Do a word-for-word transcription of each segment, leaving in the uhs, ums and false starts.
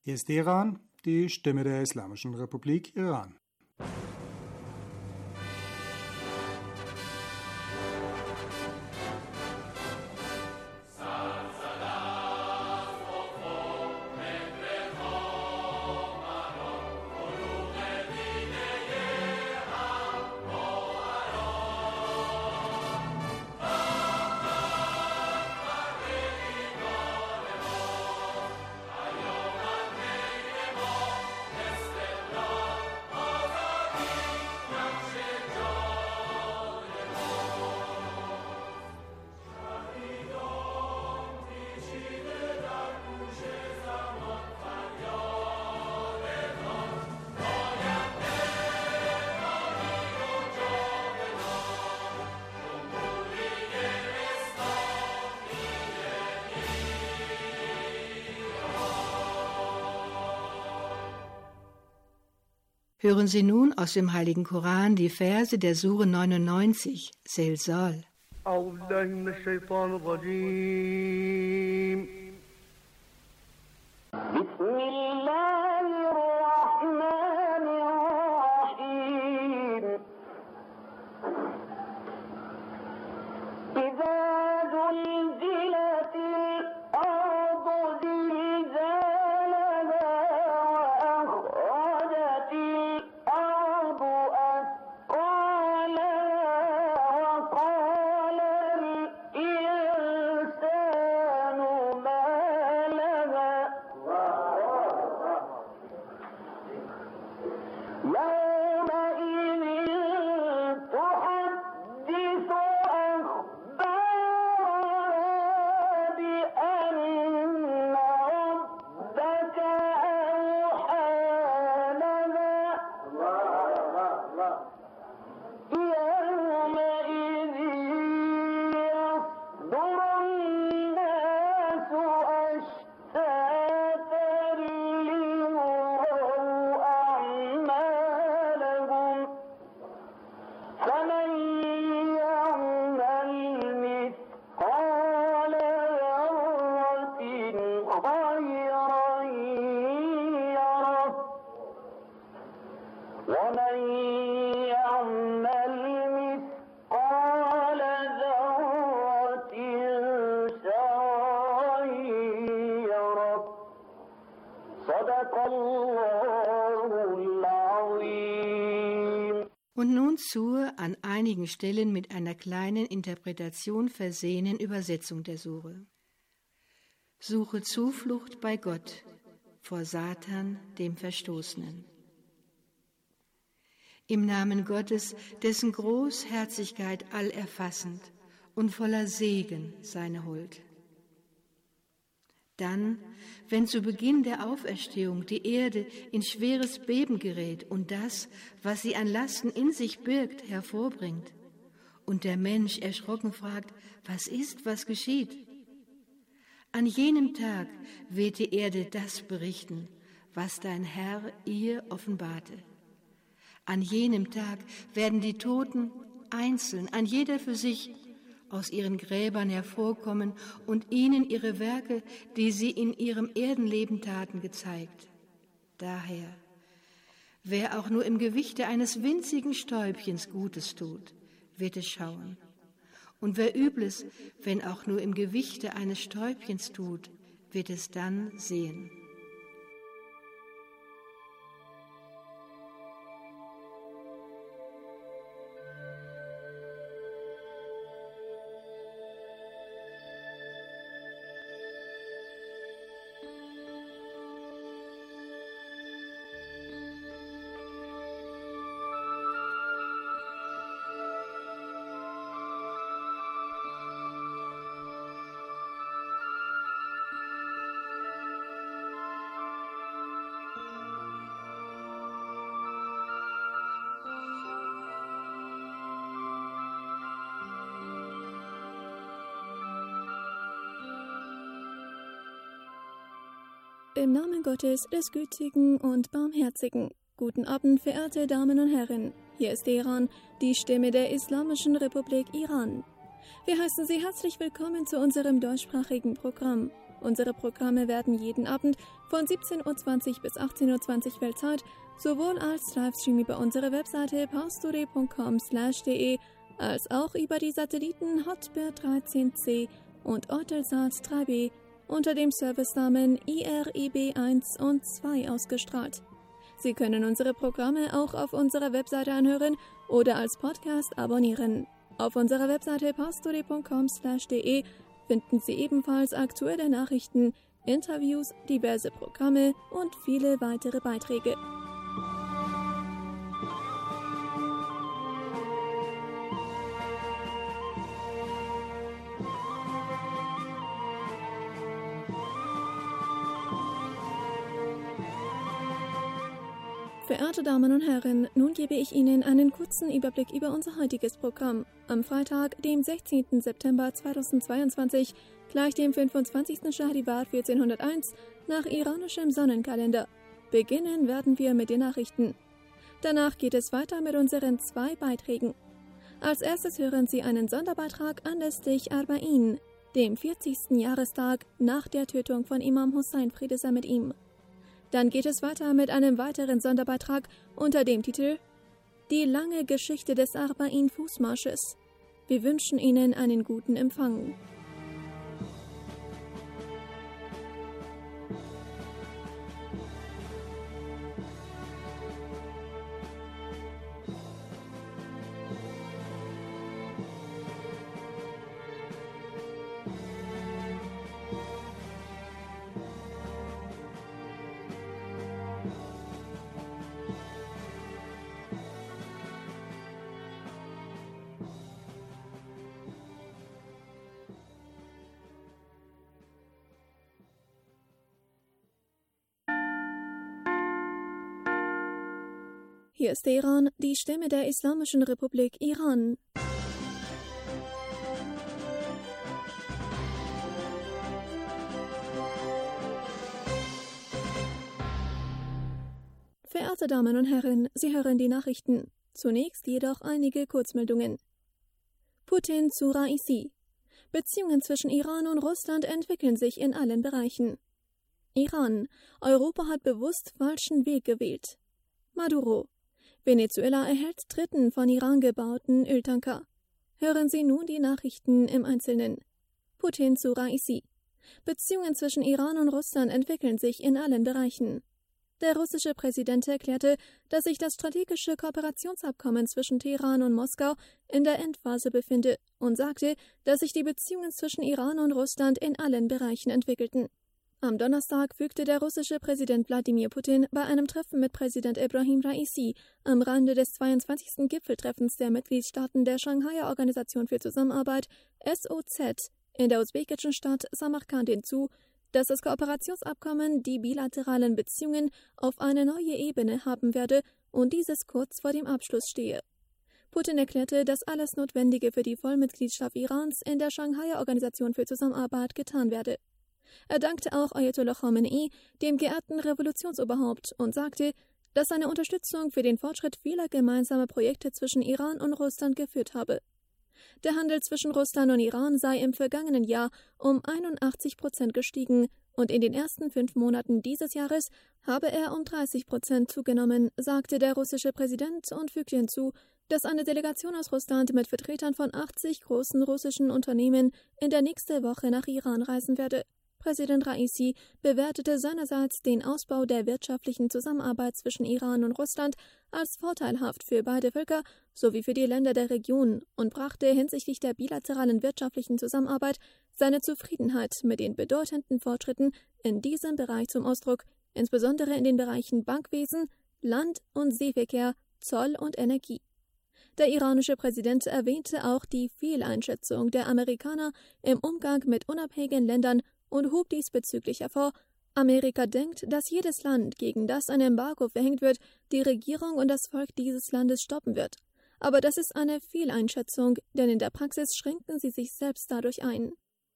Hier ist Iran, die Stimme der Islamischen Republik Iran. Hören Sie nun aus dem Heiligen Koran die Verse der Sure neunundneunzig, Zelzal. Und nun zur an einigen Stellen mit einer kleinen Interpretation versehenen Übersetzung der Sure. Suche Zuflucht bei Gott vor Satan, dem Verstoßenen. Im Namen Gottes, dessen Großherzigkeit allerfassend und voller Segen seine Huld. Dann, wenn zu Beginn der Auferstehung die Erde in schweres Beben gerät und das, was sie an Lasten in sich birgt, hervorbringt, und der Mensch erschrocken fragt, was ist, was geschieht? An jenem Tag wird die Erde das berichten, was dein Herr ihr offenbarte. An jenem Tag werden die Toten einzeln, ein jeder für sich, aus ihren Gräbern hervorkommen und ihnen ihre Werke, die sie in ihrem Erdenleben taten, gezeigt. Daher, wer auch nur im Gewichte eines winzigen Stäubchens Gutes tut, wird es schauen. Und wer Übles, wenn auch nur im Gewichte eines Stäubchens tut, wird es dann sehen. Im Namen Gottes, des Gütigen und Barmherzigen. Guten Abend, verehrte Damen und Herren. Hier ist Iran, die Stimme der Islamischen Republik Iran. Wir heißen Sie herzlich willkommen zu unserem deutschsprachigen Programm. Unsere Programme werden jeden Abend von siebzehn Uhr zwanzig bis achtzehn Uhr zwanzig Weltzeit sowohl als Livestream über unsere Webseite paustory punkt com slash de als auch über die Satelliten Hotbird dreizehn C und Eutelsat drei B unter dem Servicenamen I R I B eins und zwei ausgestrahlt. Sie können unsere Programme auch auf unserer Webseite anhören oder als Podcast abonnieren. Auf unserer Webseite paustory punkt com slash de finden Sie ebenfalls aktuelle Nachrichten, Interviews, diverse Programme und viele weitere Beiträge. Verehrte Damen und Herren, nun gebe ich Ihnen einen kurzen Überblick über unser heutiges Programm. Am Freitag, dem sechzehnten September zweitausendzweiundzwanzig, gleich dem fünfundzwanzigsten Schahrivar vierzehnhunderteins, nach iranischem Sonnenkalender. Beginnen werden wir mit den Nachrichten. Danach geht es weiter mit unseren zwei Beiträgen. Als erstes hören Sie einen Sonderbeitrag anlässlich Arba'in, dem vierzigsten Jahrestag nach der Tötung von Imam Hussein, Friede sei mit ihm. Dann geht es weiter mit einem weiteren Sonderbeitrag unter dem Titel Die lange Geschichte des Arba'in-Fußmarsches. Wir wünschen Ihnen einen guten Empfang. Hier ist Teheran, die Stimme der Islamischen Republik Iran. Verehrte Damen und Herren, Sie hören die Nachrichten. Zunächst jedoch einige Kurzmeldungen. Putin zu Raisi. Beziehungen zwischen Iran und Russland entwickeln sich in allen Bereichen. Iran. Europa hat bewusst falschen Weg gewählt. Maduro. Venezuela erhält dritten von Iran gebauten Öltanker. Hören Sie nun die Nachrichten im Einzelnen. Putin zu Raisi. Beziehungen zwischen Iran und Russland entwickeln sich in allen Bereichen. Der russische Präsident erklärte, dass sich das strategische Kooperationsabkommen zwischen Teheran und Moskau in der Endphase befinde und sagte, dass sich die Beziehungen zwischen Iran und Russland in allen Bereichen entwickelten. Am Donnerstag fügte der russische Präsident Wladimir Putin bei einem Treffen mit Präsident Ebrahim Raisi am Rande des zweiundzwanzigsten Gipfeltreffens der Mitgliedstaaten der Shanghaier Organisation für Zusammenarbeit S O Z in der usbekischen Stadt Samarkand hinzu, dass das Kooperationsabkommen die bilateralen Beziehungen auf eine neue Ebene haben werde und dieses kurz vor dem Abschluss stehe. Putin erklärte, dass alles Notwendige für die Vollmitgliedschaft Irans in der Shanghaier Organisation für Zusammenarbeit getan werde. Er dankte auch Ayatollah Khamenei, dem geehrten Revolutionsoberhaupt, und sagte, dass seine Unterstützung für den Fortschritt vieler gemeinsamer Projekte zwischen Iran und Russland geführt habe. Der Handel zwischen Russland und Iran sei im vergangenen Jahr um einundachtzig Prozent gestiegen und in den ersten fünf Monaten dieses Jahres habe er um dreißig Prozent zugenommen, sagte der russische Präsident und fügte hinzu, dass eine Delegation aus Russland mit Vertretern von achtzig großen russischen Unternehmen in der nächsten Woche nach Iran reisen werde. Präsident Raisi bewertete seinerseits den Ausbau der wirtschaftlichen Zusammenarbeit zwischen Iran und Russland als vorteilhaft für beide Völker sowie für die Länder der Region und brachte hinsichtlich der bilateralen wirtschaftlichen Zusammenarbeit seine Zufriedenheit mit den bedeutenden Fortschritten in diesem Bereich zum Ausdruck, insbesondere in den Bereichen Bankwesen, Land- und Seeverkehr, Zoll und Energie. Der iranische Präsident erwähnte auch die Fehleinschätzung der Amerikaner im Umgang mit unabhängigen Ländern und hob diesbezüglich hervor, Amerika denkt, dass jedes Land, gegen das ein Embargo verhängt wird, die Regierung und das Volk dieses Landes stoppen wird. Aber das ist eine Fehleinschätzung, denn in der Praxis schränken sie sich selbst dadurch ein.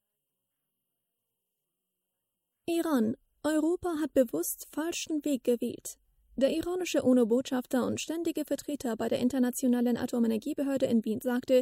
Iran. Europa hat bewusst falschen Weg gewählt. Der iranische UNO-Botschafter und ständige Vertreter bei der Internationalen Atomenergiebehörde in Wien sagte,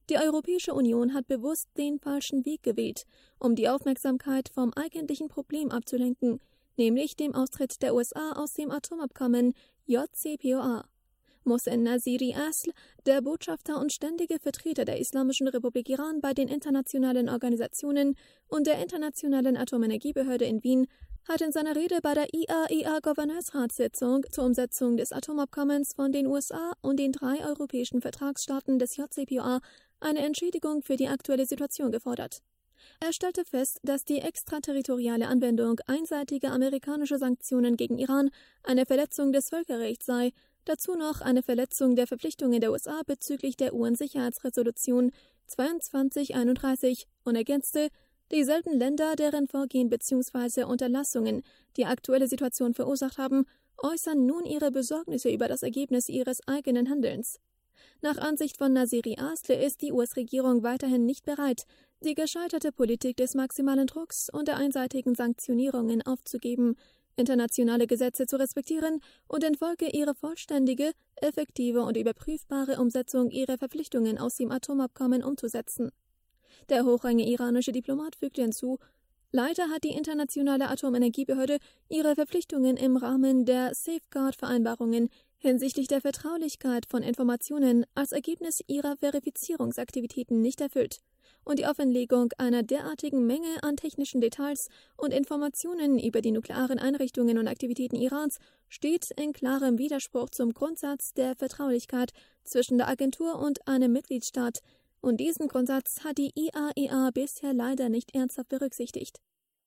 Die Europäische Union hat bewusst den falschen Weg gewählt, um die Aufmerksamkeit vom eigentlichen Problem abzulenken, nämlich dem Austritt der U S A aus dem Atomabkommen J C P O A. Mohsen Nasiri Asl, der Botschafter und ständige Vertreter der Islamischen Republik Iran bei den internationalen Organisationen und der Internationalen Atomenergiebehörde in Wien, hat in seiner Rede bei der I A E A-Gouverneursratssitzung zur Umsetzung des Atomabkommens von den U S A und den drei europäischen Vertragsstaaten des J C P O A eine Entschädigung für die aktuelle Situation gefordert. Er stellte fest, dass die extraterritoriale Anwendung einseitiger amerikanischer Sanktionen gegen Iran eine Verletzung des Völkerrechts sei, dazu noch eine Verletzung der Verpflichtungen der U S A bezüglich der U N-Sicherheitsresolution zweiundzwanzig einunddreißig und ergänzte, dieselben Länder, deren Vorgehen bzw. Unterlassungen die aktuelle Situation verursacht haben, äußern nun ihre Besorgnisse über das Ergebnis ihres eigenen Handelns. Nach Ansicht von Nasiri Asl ist die U S-Regierung weiterhin nicht bereit, die gescheiterte Politik des maximalen Drucks und der einseitigen Sanktionierungen aufzugeben, internationale Gesetze zu respektieren und in Folge ihre vollständige, effektive und überprüfbare Umsetzung ihrer Verpflichtungen aus dem Atomabkommen umzusetzen. Der hochrangige iranische Diplomat fügte hinzu, leider hat die Internationale Atomenergiebehörde ihre Verpflichtungen im Rahmen der Safeguard-Vereinbarungen hinsichtlich der Vertraulichkeit von Informationen als Ergebnis ihrer Verifizierungsaktivitäten nicht erfüllt, und die Offenlegung einer derartigen Menge an technischen Details und Informationen über die nuklearen Einrichtungen und Aktivitäten Irans steht in klarem Widerspruch zum Grundsatz der Vertraulichkeit zwischen der Agentur und einem Mitgliedstaat, und diesen Grundsatz hat die I A E A bisher leider nicht ernsthaft berücksichtigt.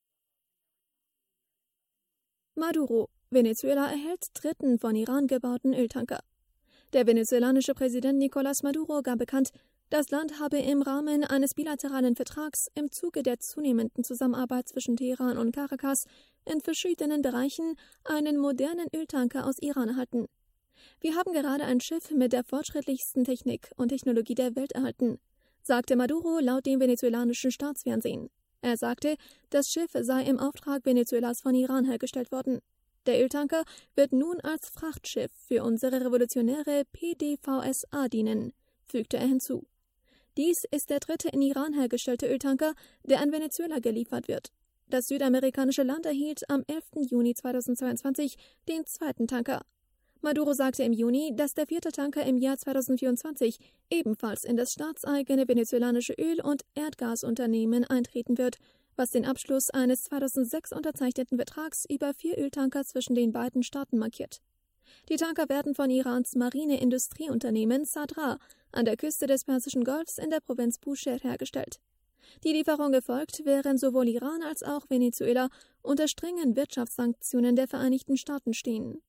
Maduro. Venezuela erhält dritten von Iran gebauten Öltanker. Der venezuelanische Präsident Nicolás Maduro gab bekannt, das Land habe im Rahmen eines bilateralen Vertrags im Zuge der zunehmenden Zusammenarbeit zwischen Teheran und Caracas in verschiedenen Bereichen einen modernen Öltanker aus Iran erhalten. Wir haben gerade ein Schiff mit der fortschrittlichsten Technik und Technologie der Welt erhalten, sagte Maduro laut dem venezolanischen Staatsfernsehen. Er sagte, das Schiff sei im Auftrag Venezuelas von Iran hergestellt worden. Der Öltanker wird nun als Frachtschiff für unsere revolutionäre P D V S A dienen, fügte er hinzu. Dies ist der dritte in Iran hergestellte Öltanker, der an Venezuela geliefert wird. Das südamerikanische Land erhielt am elften Juni zweitausendzweiundzwanzig den zweiten Tanker. Maduro sagte im Juni, dass der vierte Tanker im Jahr zweitausendvierundzwanzig ebenfalls in das staatseigene venezolanische Öl- und Erdgasunternehmen eintreten wird, was den Abschluss eines zweitausendsechs unterzeichneten Vertrags über vier Öltanker zwischen den beiden Staaten markiert. Die Tanker werden von Irans Marineindustrieunternehmen Sadra an der Küste des Persischen Golfs in der Provinz Bushehr hergestellt. Die Lieferung erfolgt, während sowohl Iran als auch Venezuela unter strengen Wirtschaftssanktionen der Vereinigten Staaten stehen.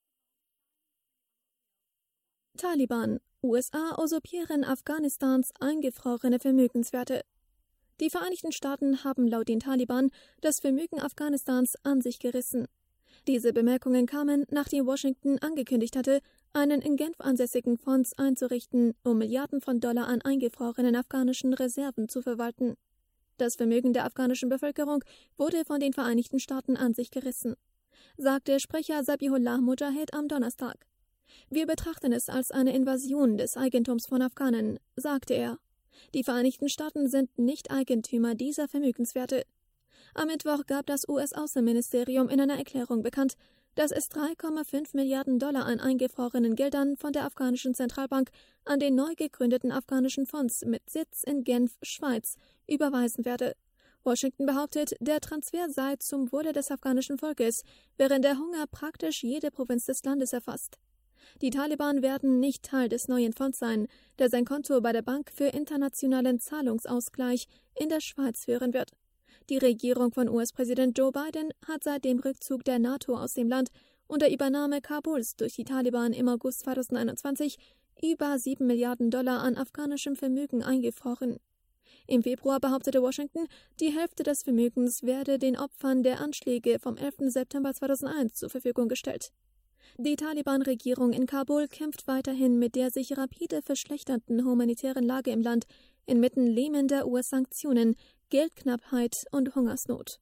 Taliban. U S A usurpieren Afghanistans eingefrorene Vermögenswerte. Die Vereinigten Staaten haben laut den Taliban das Vermögen Afghanistans an sich gerissen. Diese Bemerkungen kamen, nachdem Washington angekündigt hatte, einen in Genf ansässigen Fonds einzurichten, um Milliarden von Dollar an eingefrorenen afghanischen Reserven zu verwalten. Das Vermögen der afghanischen Bevölkerung wurde von den Vereinigten Staaten an sich gerissen, sagte Sprecher Zabihullah Mujahid am Donnerstag. Wir betrachten es als eine Invasion des Eigentums von Afghanen, sagte er. Die Vereinigten Staaten sind nicht Eigentümer dieser Vermögenswerte. Am Mittwoch gab das U S-Außenministerium in einer Erklärung bekannt, dass es drei Komma fünf Milliarden Dollar an eingefrorenen Geldern von der afghanischen Zentralbank an den neu gegründeten afghanischen Fonds mit Sitz in Genf, Schweiz, überweisen werde. Washington behauptet, der Transfer sei zum Wohle des afghanischen Volkes, während der Hunger praktisch jede Provinz des Landes erfasst. Die Taliban werden nicht Teil des neuen Fonds sein, der sein Konto bei der Bank für internationalen Zahlungsausgleich in der Schweiz führen wird. Die Regierung von U S-Präsident Joe Biden hat seit dem Rückzug der NATO aus dem Land und der Übernahme Kabuls durch die Taliban im August zweitausendeinundzwanzig über sieben Milliarden Dollar an afghanischem Vermögen eingefroren. Im Februar behauptete Washington, die Hälfte des Vermögens werde den Opfern der Anschläge vom elften September zweitausendeins zur Verfügung gestellt. Die Taliban-Regierung in Kabul kämpft weiterhin mit der sich rapide verschlechternden humanitären Lage im Land inmitten lähmender U S-Sanktionen, Geldknappheit und Hungersnot.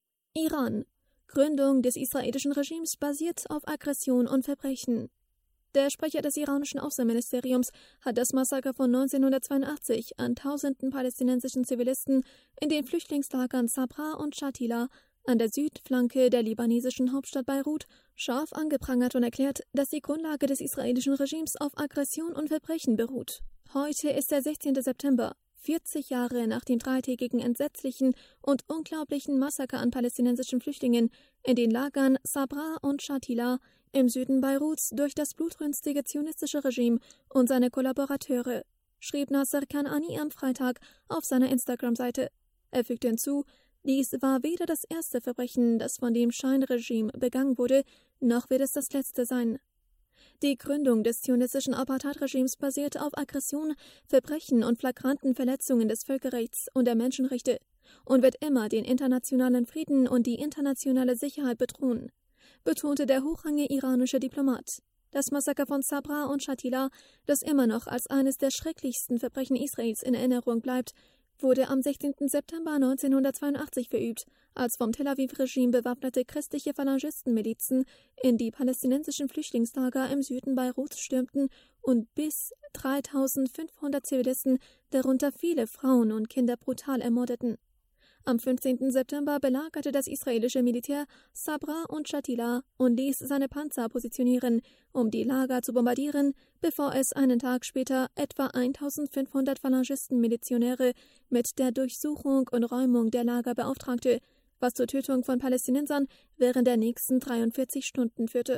Iran. Gründung des israelischen Regimes basiert auf Aggression und Verbrechen. Der Sprecher des iranischen Außenministeriums hat das Massaker von neunzehnhundertzweiundachtzig an tausenden palästinensischen Zivilisten in den Flüchtlingslagern Sabra und Shatila an der Südflanke der libanesischen Hauptstadt Beirut scharf angeprangert und erklärt, dass die Grundlage des israelischen Regimes auf Aggression und Verbrechen beruht. Heute ist der sechzehnte September, vierzig Jahre nach dem dreitägigen entsetzlichen und unglaublichen Massaker an palästinensischen Flüchtlingen in den Lagern Sabra und Shatila im Süden Beiruts durch das blutrünstige zionistische Regime und seine Kollaborateure, schrieb Nasser Kanani am Freitag auf seiner Instagram-Seite. Er fügte hinzu, dies war weder das erste Verbrechen, das von dem Scheinregime begangen wurde, noch wird es das letzte sein. Die Gründung des zionistischen Apartheid-Regimes basierte auf Aggression, Verbrechen und flagranten Verletzungen des Völkerrechts und der Menschenrechte und wird immer den internationalen Frieden und die internationale Sicherheit bedrohen, betonte der hochrangige iranische Diplomat. Das Massaker von Sabra und Shatila, das immer noch als eines der schrecklichsten Verbrechen Israels in Erinnerung bleibt, wurde am sechzehnten September neunzehnhundertzweiundachtzig verübt, als vom Tel Aviv-Regime bewaffnete christliche Phalangistenmilizen in die palästinensischen Flüchtlingslager im Süden Beiruts stürmten und bis dreitausendfünfhundert Zivilisten, darunter viele Frauen und Kinder, brutal ermordeten. Am fünfzehnten September belagerte das israelische Militär Sabra und Shatila und ließ seine Panzer positionieren, um die Lager zu bombardieren, bevor es einen Tag später etwa eintausendfünfhundert Phalangisten-Milizionäre mit der Durchsuchung und Räumung der Lager beauftragte, was zur Tötung von Palästinensern während der nächsten dreiundvierzig Stunden führte.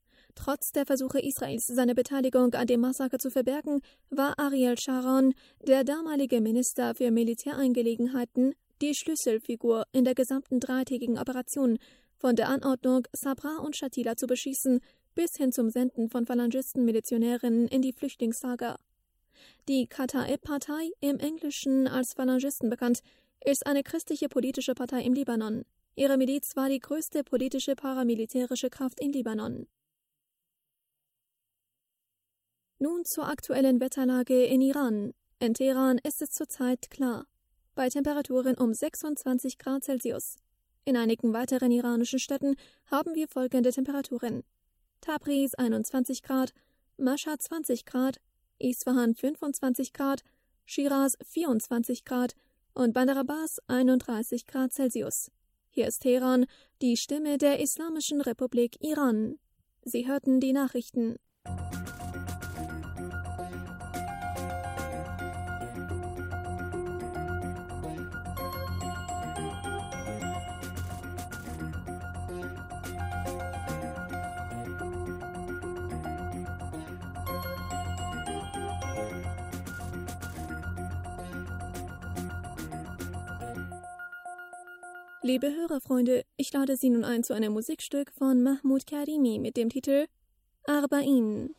Trotz der Versuche Israels, seine Beteiligung an dem Massaker zu verbergen, war Ariel Sharon, der damalige Minister für Militärangelegenheiten, die Schlüsselfigur in der gesamten dreitägigen Operation, von der Anordnung, Sabra und Shatila zu beschießen, bis hin zum Senden von Phalangisten-Milizionären in die Flüchtlingslager. Die Kataeb-Partei, im Englischen als Phalangisten bekannt, ist eine christliche politische Partei im Libanon. Ihre Miliz war die größte politische paramilitärische Kraft in Libanon. Nun zur aktuellen Wetterlage in Iran. In Teheran ist es zurzeit klar, bei Temperaturen um sechsundzwanzig Grad Celsius. In einigen weiteren iranischen Städten haben wir folgende Temperaturen: Tabriz einundzwanzig Grad, Mashhad zwanzig Grad, Isfahan fünfundzwanzig Grad, Shiraz vierundzwanzig Grad und Bandar Abbas einunddreißig Grad Celsius. Hier ist Teheran, die Stimme der Islamischen Republik Iran. Sie hörten die Nachrichten. Liebe Hörerfreunde, ich lade Sie nun ein zu einem Musikstück von Mahmoud Karimi mit dem Titel Arba'in.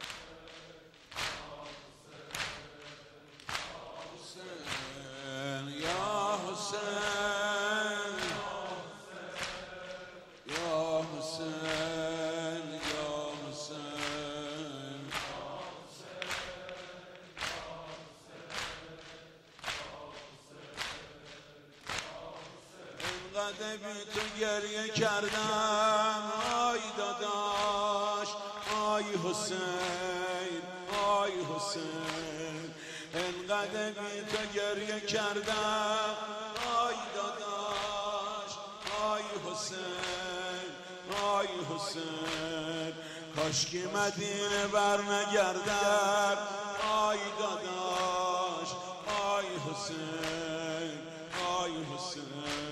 بی تو گریه کردم آی داداش آی حسین آی حسین انقدر بی تو گریه کردم آی داداش آی حسین آی حسین کاشکی مدینه بر نگردم آی داداش آی حسین آی حسین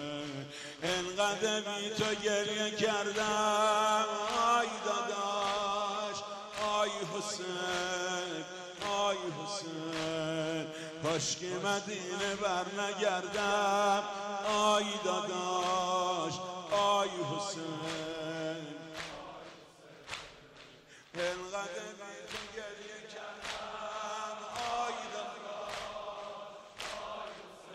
انقدر بی تو گریه کردم آی داداش آی حسین آی حسین کاشکی مدینه بر نگردم آی داداش آی حسین انقدر بی تو گریه کردم آی داداش آی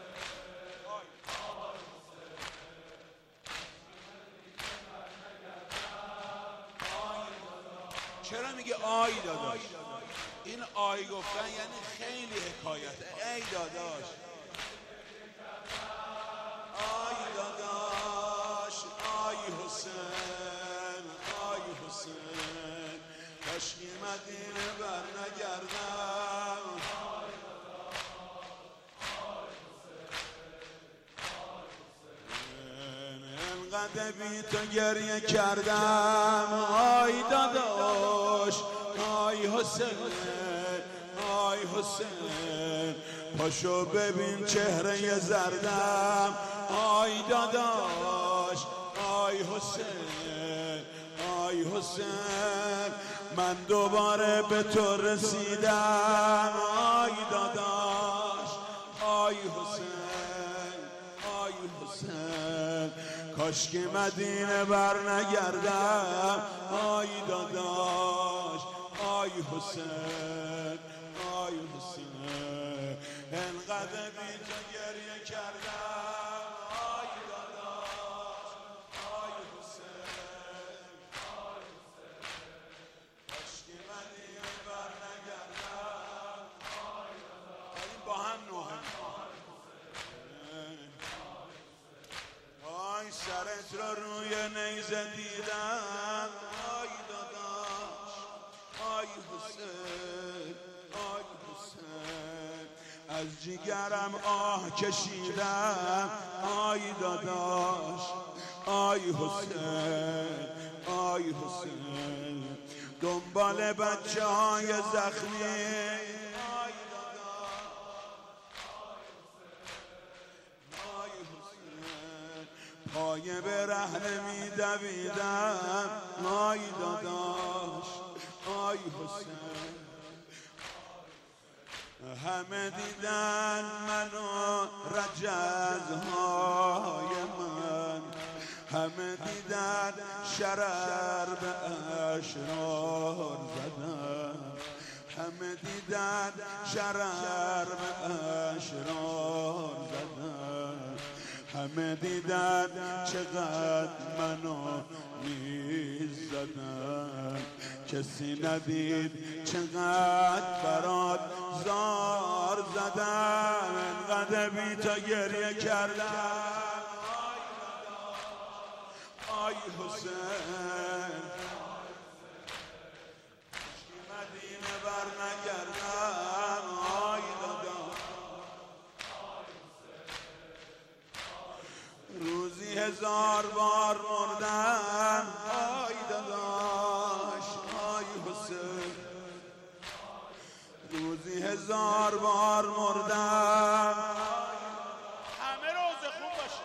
چرا میگه آی داداش؟ این آی گفتن یعنی خیلی حکایته. ای داداش آی داداش آی حسین آی حسین کاشکی اینقدر بی تو گریه کردم آی داداش آی حسین آی حسین پاشو ببین چهره زردم آی داداش آی حسین آی حسین من دوباره به تو رسیدم آی داداش آی حسین آی حسین کاشکی مدینه بر نگردم آی داداش آی حسین آی حسین انقدر بی تو گریه کردم آی داداش آی حسین آی حسین کاشکی مدینه بر نگردم آی داداش با هم نوهم آی سرت رو روی نیزه دیدم آی داداش آی حسین آی حسین از جگرم آه کشیدم آی داداش آی حسین آی حسین دنبال بچه های زخمی پایه به رهنه می دویدم آی داداش آی حسین همه دیدن منو رجزهای من همه دیدن شرر به اشرار زدم همه دیدن شرر به اشرار زدم همه دیدن چقدر منو میزدن کسی ندید چقدر برات زار زدم انقدر بی تو گریه کردم آی حسین کاشکی مدینه بر نگردم آی داداش روزی هزار بار مردم آی داداش آی حسین روزی هزار بار مردم همه روز خوب باشه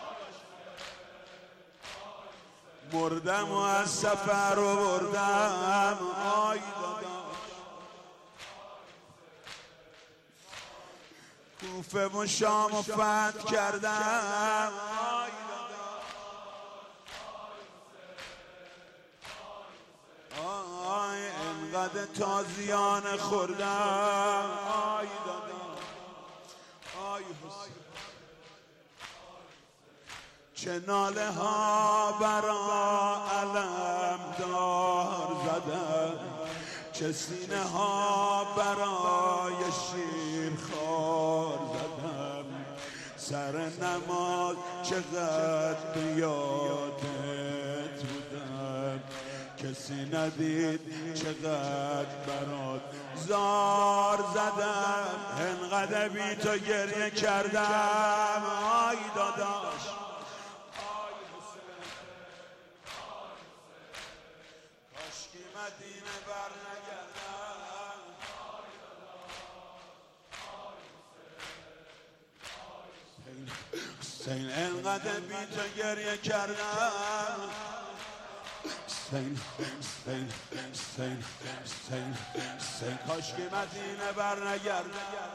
مردم و از سفر رو بردم آی داداش کوفه و شام و فتح کردم آی آی انقدر تازیانه خوردم آی داداش آی حسین چه ناله ها برا علم دار زدم چه سینه ها برای شیر خار زدم سر نماز چقدر یادت بودم کسی ندید چقدر برات زار زدم انقدر بی تو گریه کردم آی داداش آی حسین کاشکی مدینه بر نگردم حسین انقدر بی تو گریه کردم حسین حسین حسین حسین حسین کاشکی مدینه بر نگردم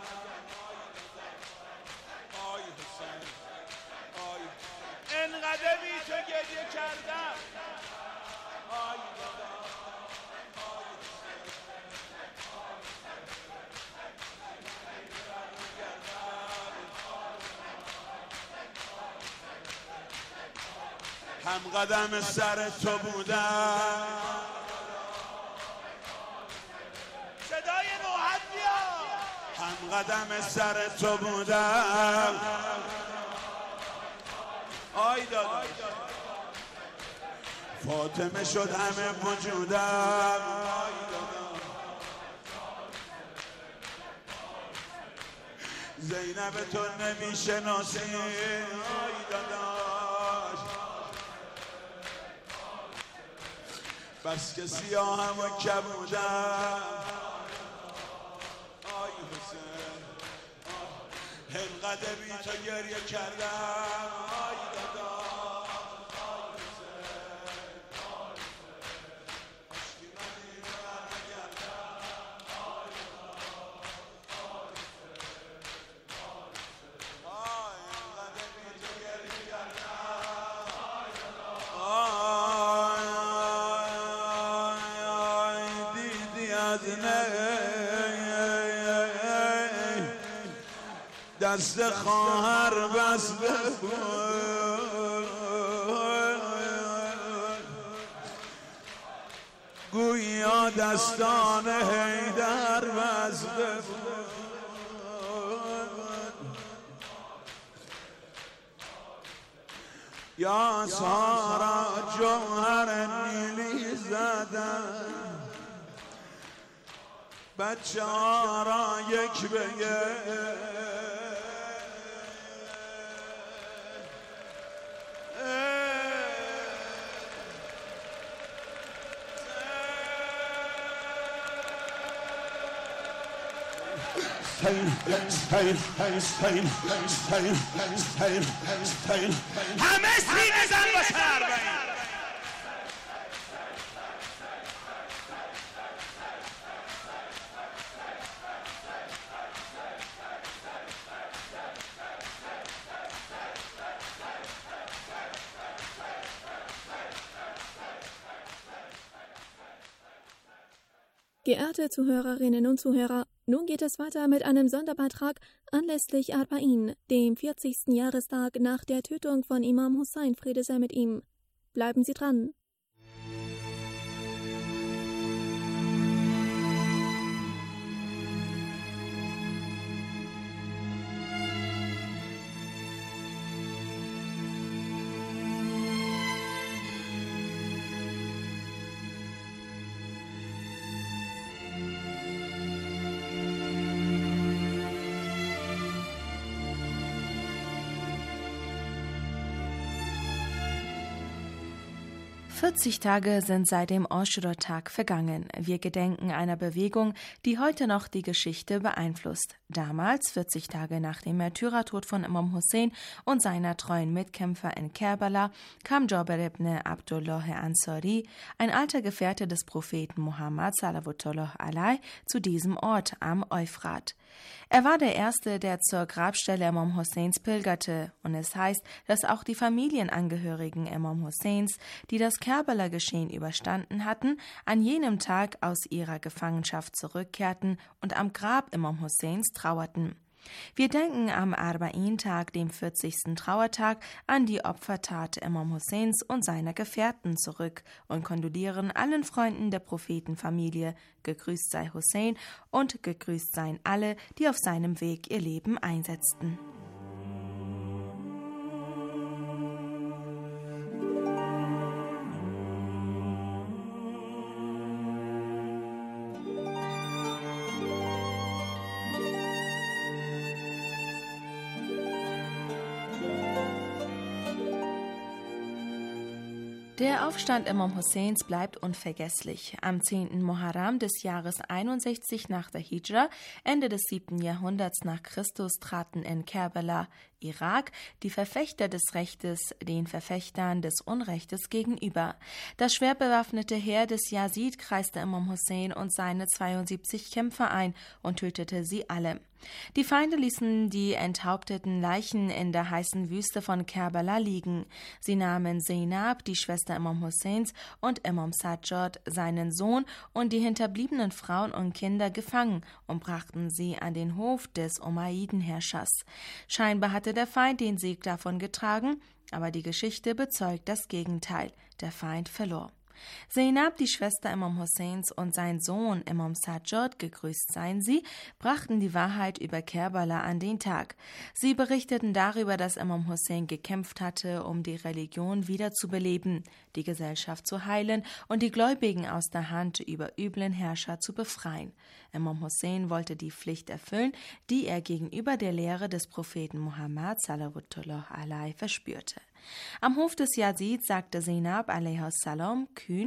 آی حسین آی انقدر بی تو گریه کردم آی داداش آی هم قدم سر تو بودم صدای نوحت بیا هم قدم سر تو بودم آی داداش فاطمه شد همه وجودم آی داداش زینب تو نمیشناسی آی داداش بس که سیاهم و کبودم آی حسین هنقدر بی تو گریه کردم آی دادا دست خواهر بس بفون گویا دستان حیدر بس بفون یا سارا جوهر نیلی زدن بچه ها را یک بگه همه سینه زن باشه اربعین Geehrte Zuhörerinnen und Zuhörer, nun geht es weiter mit einem Sonderbeitrag anlässlich Arba'in, dem vierzigsten Jahrestag nach der Tötung von Imam Hussein, Friede sei mit ihm. Bleiben Sie dran. vierzig Tage sind seit dem Aschura-Tag vergangen. Wir gedenken einer Bewegung, die heute noch die Geschichte beeinflusst. Damals, vierzig Tage nach dem Märtyrertod von Imam Hussein und seiner treuen Mitkämpfer in Kerbala, kam Jabir ibn Abdullah Ansari, ein alter Gefährte des Propheten Muhammad sallallahu alaihi, zu diesem Ort am Euphrat. Er war der Erste, der zur Grabstelle Imam Husseins pilgerte, und es heißt, dass auch die Familienangehörigen Imam Husseins, die das Kerbala-Geschehen überstanden hatten, an jenem Tag aus ihrer Gefangenschaft zurückkehrten und am Grab Imam Husseins trauerten. Wir denken am Arba'in-Tag, dem vierzigsten Trauertag, an die Opfertat Imam Husseins und seiner Gefährten zurück und kondolieren allen Freunden der Prophetenfamilie, gegrüßt sei Hussein und gegrüßt seien alle, die auf seinem Weg ihr Leben einsetzten. Der Aufstand Imam Husseins bleibt unvergesslich. Am zehnten Muharram des Jahres einundsechzig nach der Hijra, Ende des siebten Jahrhunderts nach Christus, traten in Kerbala, Irak, die Verfechter des Rechtes den Verfechtern des Unrechtes gegenüber. Das schwer bewaffnete Heer des Yazid kreiste Imam Hussein und seine zweiundsiebzig Kämpfer ein und tötete sie alle. Die Feinde ließen die enthaupteten Leichen in der heißen Wüste von Kerbala liegen. Sie nahmen Zainab, die Schwester Imam Husseins, und Imam Sajjad, seinen Sohn, und die hinterbliebenen Frauen und Kinder gefangen und brachten sie an den Hof des Umayyidenherrschers. Scheinbar hatte der Feind den Sieg davon getragen, aber die Geschichte bezeugt das Gegenteil. Der Feind verlor. Zainab, die Schwester Imam Husseins, und sein Sohn Imam Sajjad, gegrüßt seien sie, brachten die Wahrheit über Kerbala an den Tag. Sie berichteten darüber, dass Imam Hussein gekämpft hatte, um die Religion wiederzubeleben, die Gesellschaft zu heilen und die Gläubigen aus der Hand über üblen Herrscher zu befreien. Imam Hussein wollte die Pflicht erfüllen, die er gegenüber der Lehre des Propheten Muhammad sallallahu alaihi verspürte. Am Hof des Yazid sagte Zainab alaihi salam kühn: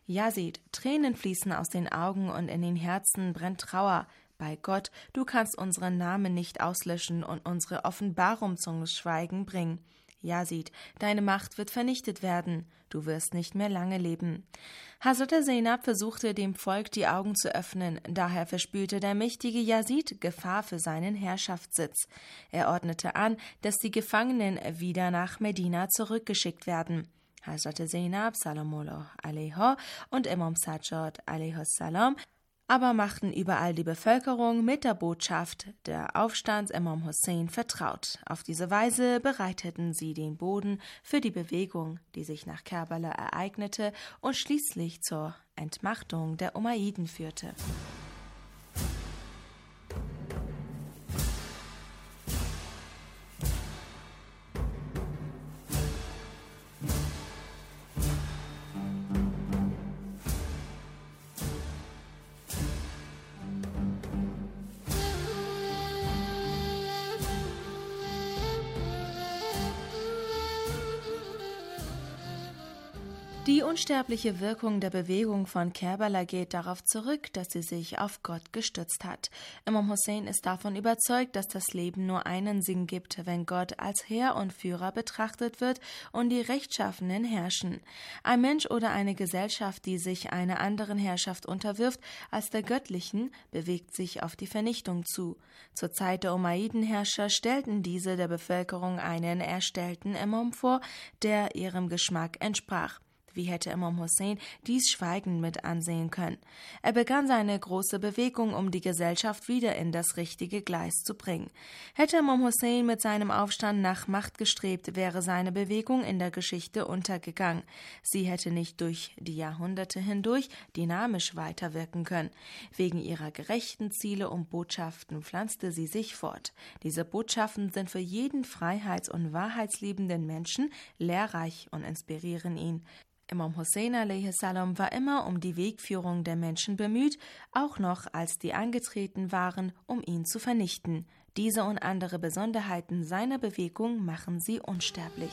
Yazid, Tränen fließen aus den Augen und in den Herzen brennt Trauer. Bei Gott, du kannst unseren Namen nicht auslöschen und unsere Offenbarung zum Schweigen bringen. Yazid, deine Macht wird vernichtet werden. Du wirst nicht mehr lange leben. Hazrat Zainab versuchte dem Volk die Augen zu öffnen, daher verspürte der mächtige Yazid Gefahr für seinen Herrschaftssitz. Er ordnete an, dass die Gefangenen wieder nach Medina zurückgeschickt werden. Hazrat Zainab Salamullah alaiha und Imam Sajjad alaihis Salam aber machten überall die Bevölkerung mit der Botschaft der Aufstands Imam Hussein vertraut. Auf diese Weise bereiteten sie den Boden für die Bewegung, die sich nach Kerbala ereignete und schließlich zur Entmachtung der Umayyiden führte. Die unsterbliche Wirkung der Bewegung von Kerbala geht darauf zurück, dass sie sich auf Gott gestützt hat. Imam Hussein ist davon überzeugt, dass das Leben nur einen Sinn gibt, wenn Gott als Herr und Führer betrachtet wird und die Rechtschaffenen herrschen. Ein Mensch oder eine Gesellschaft, die sich einer anderen Herrschaft unterwirft als der göttlichen, bewegt sich auf die Vernichtung zu. Zur Zeit der Umayyidenherrscher stellten diese der Bevölkerung einen erstellten Imam vor, der ihrem Geschmack entsprach. Wie hätte Imam Hussein dies schweigend mit ansehen können? Er begann seine große Bewegung, um die Gesellschaft wieder in das richtige Gleis zu bringen. Hätte Imam Hussein mit seinem Aufstand nach Macht gestrebt, wäre seine Bewegung in der Geschichte untergegangen. Sie hätte nicht durch die Jahrhunderte hindurch dynamisch weiterwirken können. Wegen ihrer gerechten Ziele und Botschaften pflanzte sie sich fort. Diese Botschaften sind für jeden freiheits- und wahrheitsliebenden Menschen lehrreich und inspirieren ihn. Imam Hussein alaihi salam war immer um die Wegführung der Menschen bemüht, auch noch als die angetreten waren, um ihn zu vernichten. Diese und andere Besonderheiten seiner Bewegung machen sie unsterblich.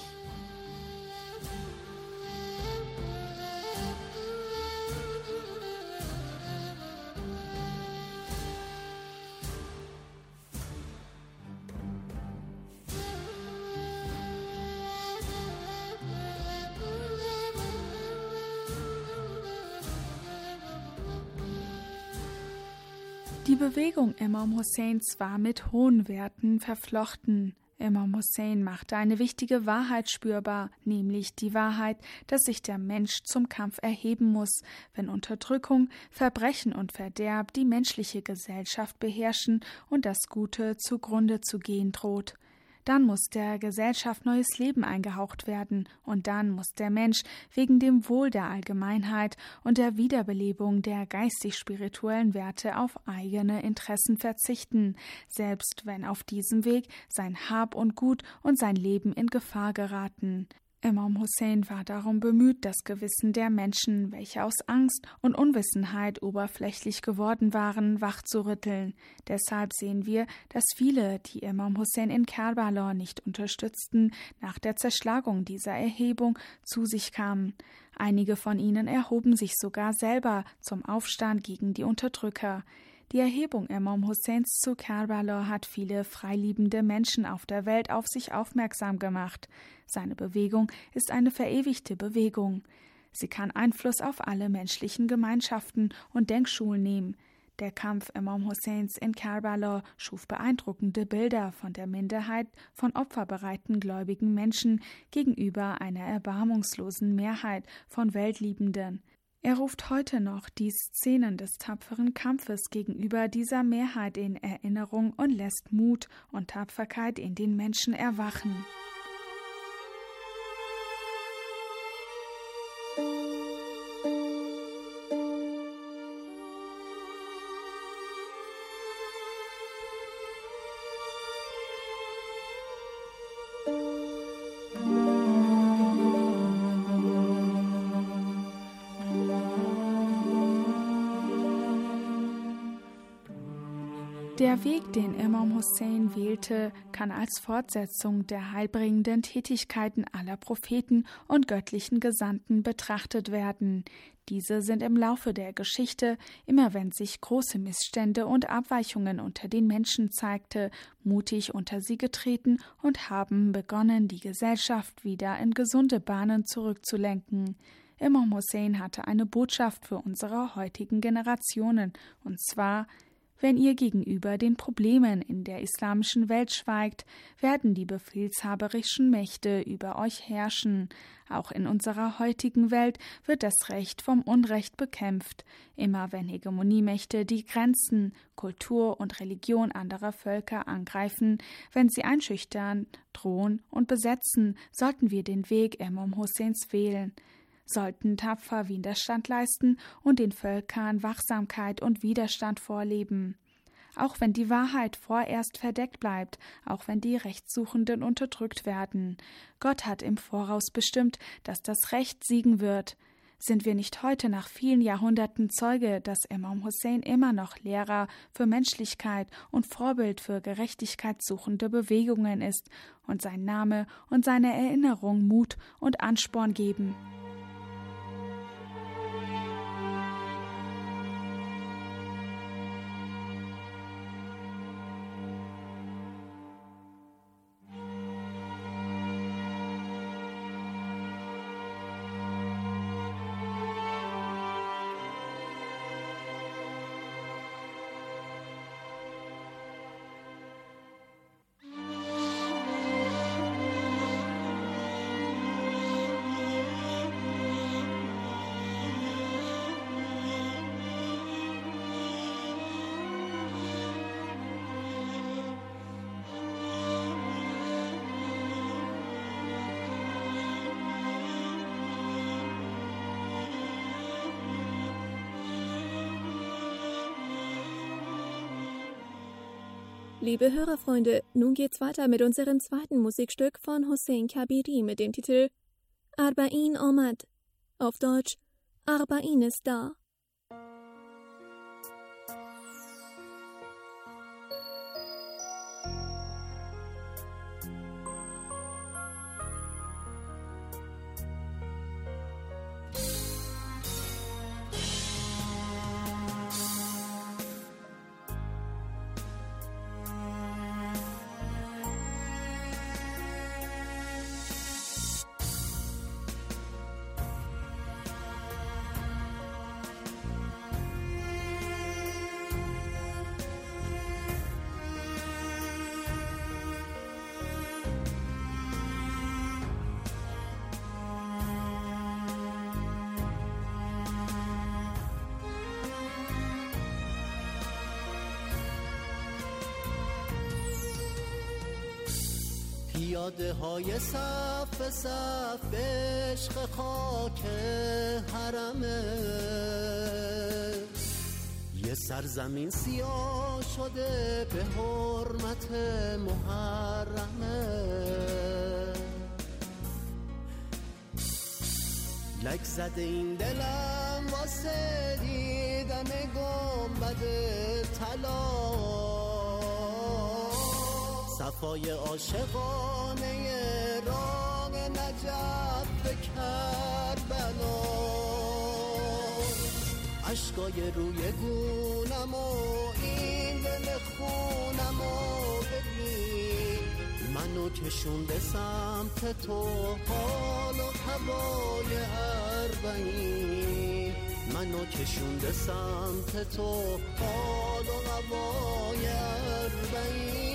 Die Bewegung Imam Husseins war mit hohen Werten verflochten. Imam Hussein machte eine wichtige Wahrheit spürbar, nämlich die Wahrheit, dass sich der Mensch zum Kampf erheben muss, wenn Unterdrückung, Verbrechen und Verderb die menschliche Gesellschaft beherrschen und das Gute zugrunde zu gehen droht. Dann muss der Gesellschaft neues Leben eingehaucht werden, und dann muss der Mensch wegen dem Wohl der Allgemeinheit und der Wiederbelebung der geistig-spirituellen Werte auf eigene Interessen verzichten, selbst wenn auf diesem Weg sein Hab und Gut und sein Leben in Gefahr geraten. Imam Hussein war darum bemüht, das Gewissen der Menschen, welche aus Angst und Unwissenheit oberflächlich geworden waren, wachzurütteln. Deshalb sehen wir, dass viele, die Imam Hussein in Kerbala nicht unterstützten, nach der Zerschlagung dieser Erhebung zu sich kamen. Einige von ihnen erhoben sich sogar selber zum Aufstand gegen die Unterdrücker. Die Erhebung Imam Husseins zu Kerbala hat viele freiliebende Menschen auf der Welt auf sich aufmerksam gemacht. Seine Bewegung ist eine verewigte Bewegung. Sie kann Einfluss auf alle menschlichen Gemeinschaften und Denkschulen nehmen. Der Kampf Imam Husseins in Kerbala schuf beeindruckende Bilder von der Minderheit von opferbereiten gläubigen Menschen gegenüber einer erbarmungslosen Mehrheit von Weltliebenden. Er ruft heute noch die Szenen des tapferen Kampfes gegenüber dieser Mehrheit in Erinnerung und lässt Mut und Tapferkeit in den Menschen erwachen. Der Weg, den Imam Hussein wählte, kann als Fortsetzung der heilbringenden Tätigkeiten aller Propheten und göttlichen Gesandten betrachtet werden. Diese sind im Laufe der Geschichte, immer wenn sich große Missstände und Abweichungen unter den Menschen zeigte, mutig unter sie getreten und haben begonnen, die Gesellschaft wieder in gesunde Bahnen zurückzulenken. Imam Hussein hatte eine Botschaft für unsere heutigen Generationen, und zwar: Wenn ihr gegenüber den Problemen in der islamischen Welt schweigt, werden die befehlshaberischen Mächte über euch herrschen. Auch in unserer heutigen Welt wird das Recht vom Unrecht bekämpft. Immer wenn Hegemoniemächte die Grenzen, Kultur und Religion anderer Völker angreifen, wenn sie einschüchtern, drohen und besetzen, sollten wir den Weg Imam Husseins wählen. Sollten tapfer Widerstand leisten und den Völkern Wachsamkeit und Widerstand vorleben. Auch wenn die Wahrheit vorerst verdeckt bleibt, auch wenn die Rechtssuchenden unterdrückt werden. Gott hat im Voraus bestimmt, dass das Recht siegen wird. Sind wir nicht heute nach vielen Jahrhunderten Zeuge, dass Imam Hussein immer noch Lehrer für Menschlichkeit und Vorbild für gerechtigkeitssuchende Bewegungen ist und sein Name und seine Erinnerung Mut und Ansporn geben? Liebe Hörerfreunde, nun geht's weiter mit unserem zweiten Musikstück von Hossein Kabiri mit dem Titel Arba'in Omad, auf Deutsch Arba'in ist da. پیاده های صف صف عشق خاک حرمه، یه سرزمین سیاه شده به حرمت محرمه، لک زده این دلم واسه دیدن گنبد طلا، صفای عاشقانه راه نجف به کربلا، عشقای روی گونم و این دل خونم و ببین، منو کشونده سمت تو حال و هوای اربعین، منو کشونده سمت تو حال و هوای اربعین.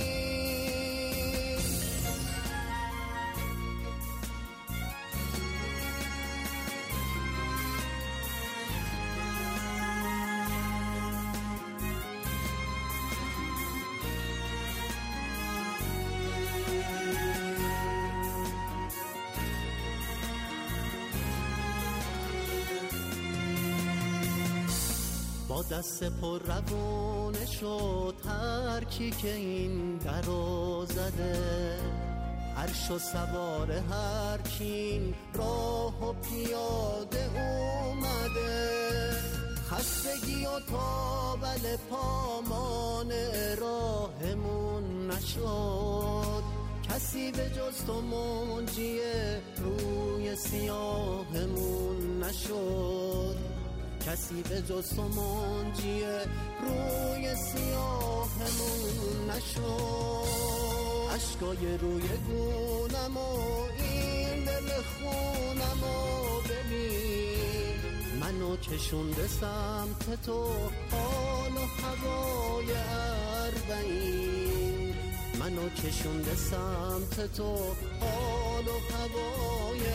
با دست پر روونه شد هر کی که این درو زده، عرش و سوار هر کین راه و پیاده اومده، خستگی و تاول پامان راهمون نشد، کسی به جز تو منجی روی سیاهمون نشد، کسی به جز تو منجی روی سیاهمون نشد. اشکای روی گونم و این دل خونم و ببین، منو کشونده سمت تو حال و هوای اربعین، منو کشونده سمت تو حال و هوای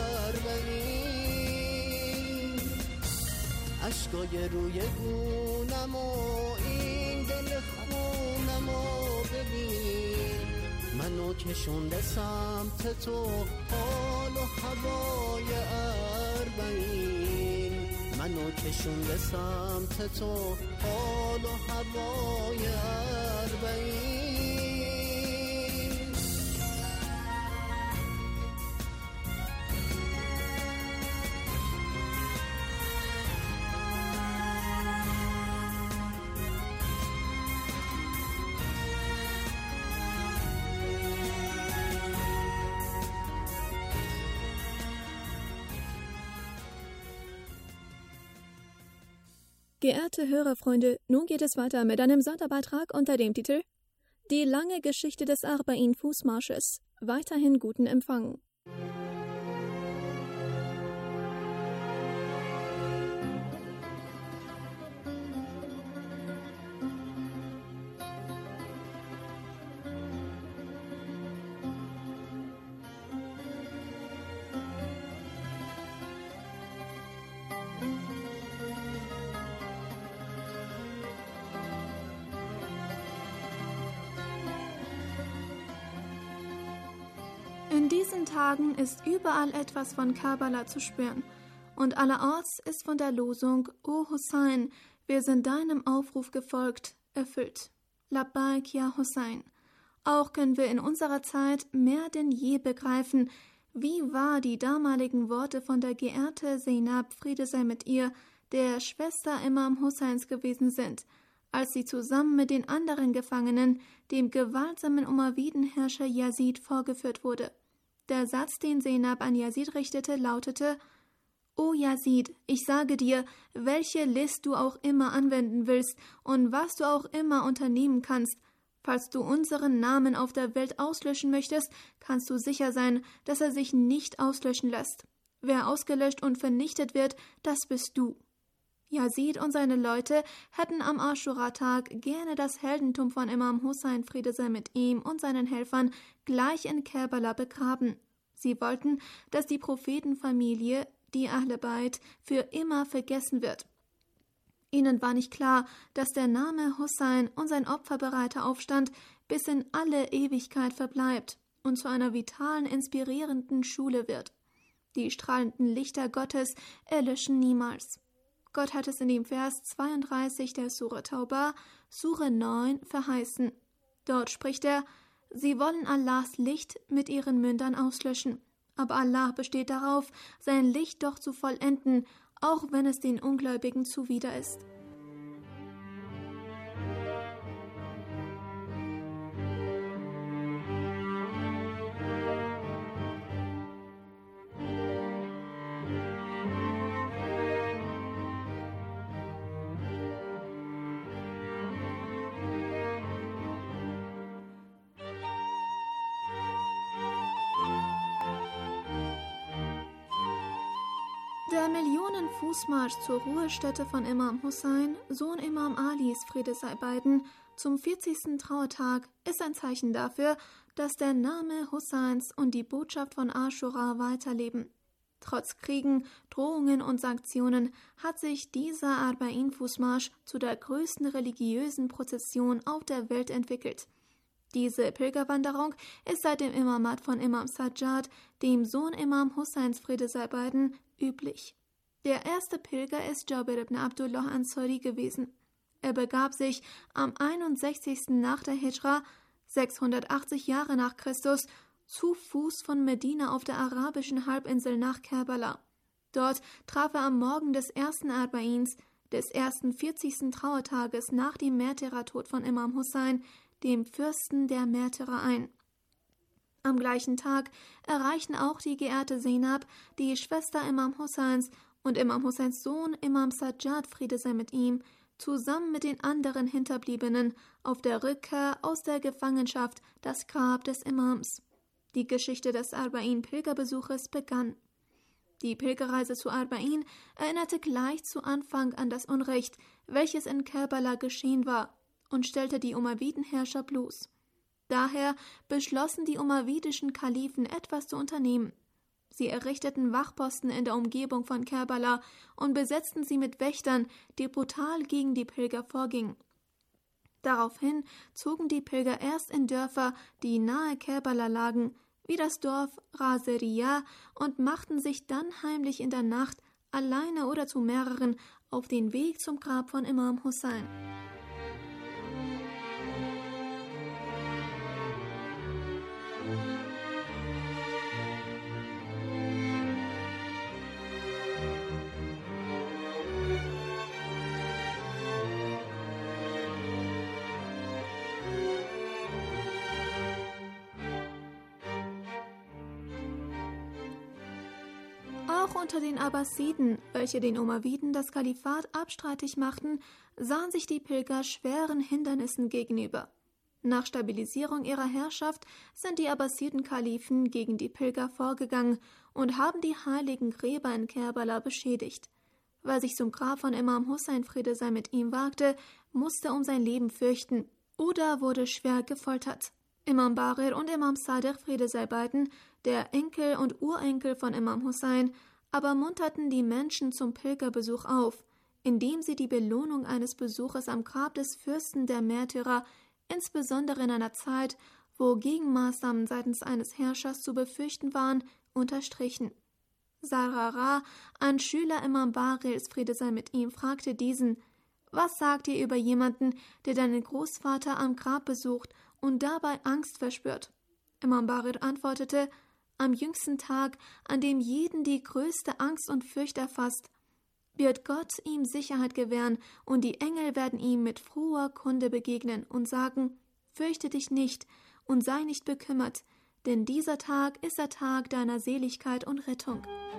اربعین. اشکای روی گونم و این دل خونم و ببین، منو کشونده سمت تو حال و هوای اربعین، منو کشونده سمت تو حال و هوای اربعین. Geehrte Hörerfreunde, nun geht es weiter mit einem Sonderbeitrag unter dem Titel Die lange Geschichte des Arba'in-Fußmarsches. Weiterhin guten Empfang. In diesen Tagen ist überall etwas von Karbala zu spüren und allerorts ist von der Losung O Hussein, wir sind deinem Aufruf gefolgt, erfüllt. Labbaik ya Hussein. Auch können wir in unserer Zeit mehr denn je begreifen, wie wahr die damaligen Worte von der geehrte Zainab, Friede sei mit ihr, der Schwester Imam Husseins gewesen sind, als sie zusammen mit den anderen Gefangenen dem gewaltsamen Umayyaden-Herrscher Yazid vorgeführt wurde. Der Satz, den Zainab an Yazid richtete, lautete: O Yazid, ich sage dir, welche List du auch immer anwenden willst und was du auch immer unternehmen kannst, falls du unseren Namen auf der Welt auslöschen möchtest, kannst du sicher sein, dass er sich nicht auslöschen lässt. Wer ausgelöscht und vernichtet wird, das bist du. Yazid und seine Leute hätten am Aschura-Tag gerne das Heldentum von Imam Hussein, Friede sei mit ihm, und seinen Helfern gleich in Kerbala begraben. Sie wollten, dass die Prophetenfamilie, die Ahle Bait, für immer vergessen wird. Ihnen war nicht klar, dass der Name Hussein und sein opferbereiter Aufstand bis in alle Ewigkeit verbleibt und zu einer vitalen, inspirierenden Schule wird. Die strahlenden Lichter Gottes erlöschen niemals. Gott hat es in dem Vers zweiunddreißig der Sure Tauba, Sure neun, verheißen. Dort spricht er: Sie wollen Allahs Licht mit ihren Mündern auslöschen. Aber Allah besteht darauf, sein Licht doch zu vollenden, auch wenn es den Ungläubigen zuwider ist. Der Millionenfußmarsch zur Ruhestätte von Imam Hussein, Sohn Imam Alis, Friede sei beiden, zum vierzigsten Trauertag ist ein Zeichen dafür, dass der Name Husseins und die Botschaft von Aschura weiterleben. Trotz Kriegen, Drohungen und Sanktionen hat sich dieser Arba'in-Fußmarsch zu der größten religiösen Prozession auf der Welt entwickelt. Diese Pilgerwanderung ist seit dem Imamat von Imam Sajjad, dem Sohn Imam Husseins, Friede sei beiden, üblich. Der erste Pilger ist Jabir ibn Abdullah Ansari gewesen. Er begab sich am einundsechzigsten nach der Hijra, sechshundertachtzig Jahre nach Christus, zu Fuß von Medina auf der arabischen Halbinsel nach Kerbala. Dort traf er am Morgen des ersten Arba'ins, des ersten vierzigsten Trauertages nach dem Märtyrertod von Imam Hussein, dem Fürsten der Märtyrer, ein. Am gleichen Tag erreichen auch die geehrte Zainab, die Schwester Imam Husseins, und Imam Husseins Sohn Imam Sajjad, Friede sei mit ihm, zusammen mit den anderen Hinterbliebenen auf der Rückkehr aus der Gefangenschaft das Grab des Imams. Die Geschichte des Arba'in-Pilgerbesuches begann. Die Pilgerreise zu Arba'in erinnerte gleich zu Anfang an das Unrecht, welches in Kerbala geschehen war, und stellte die Umayyadenherrscher bloß. Daher beschlossen die umayyadischen Kalifen, etwas zu unternehmen. Sie errichteten Wachposten in der Umgebung von Kerbala und besetzten sie mit Wächtern, die brutal gegen die Pilger vorgingen. Daraufhin zogen die Pilger erst in Dörfer, die nahe Kerbala lagen, wie das Dorf Raseriya, und machten sich dann heimlich in der Nacht, alleine oder zu mehreren, auf den Weg zum Grab von Imam Hussein. Auch unter den Abbasiden, welche den Umayyiden das Kalifat abstreitig machten, sahen sich die Pilger schweren Hindernissen gegenüber. Nach Stabilisierung ihrer Herrschaft sind die Abbasiden-Kalifen gegen die Pilger vorgegangen und haben die heiligen Gräber in Kerbala beschädigt. Wer sich zum Grab von Imam Hussein, Friede sei mit ihm, wagte, musste um sein Leben fürchten oder wurde schwer gefoltert. Imam Barir und Imam Sadiq, Friede sei beiden, der Enkel und Urenkel von Imam Hussein, aber munterten die Menschen zum Pilgerbesuch auf, indem sie die Belohnung eines Besuches am Grab des Fürsten der Märtyrer, insbesondere in einer Zeit, wo Gegenmaßnahmen seitens eines Herrschers zu befürchten waren, unterstrichen. Sarara, ein Schüler Imam Barirs, Friede sei mit ihm, fragte diesen: Was sagt ihr über jemanden, der deinen Großvater am Grab besucht und dabei Angst verspürt? Imam Barir antwortete: Am jüngsten Tag, an dem jeden die größte Angst und Furcht erfasst, wird Gott ihm Sicherheit gewähren, und die Engel werden ihm mit froher Kunde begegnen und sagen: Fürchte dich nicht und sei nicht bekümmert, denn dieser Tag ist der Tag deiner Seligkeit und Rettung.